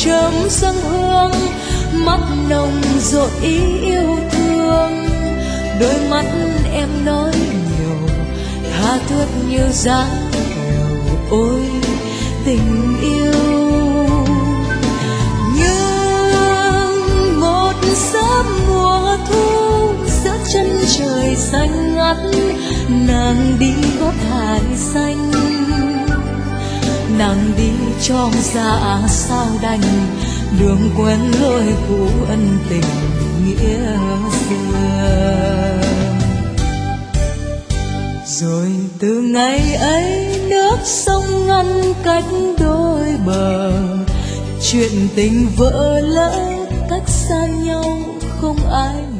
chớm dâng hương, mắt nồng dội ý yêu thương. Đôi mắt em nói nhiều, tha thướt như giá điều, ôi tình yêu. Nhưng một sớm mùa thu giữa chân trời xanh ngắt, nàng đi gót hải xanh, nàng đi cho dạ sao đành, đường quen lối cũ ân tình nghĩa xưa. Rồi từ ngày ấy nước sông ngăn cách đôi bờ, chuyện tình vỡ lỡ cách xa nhau không ai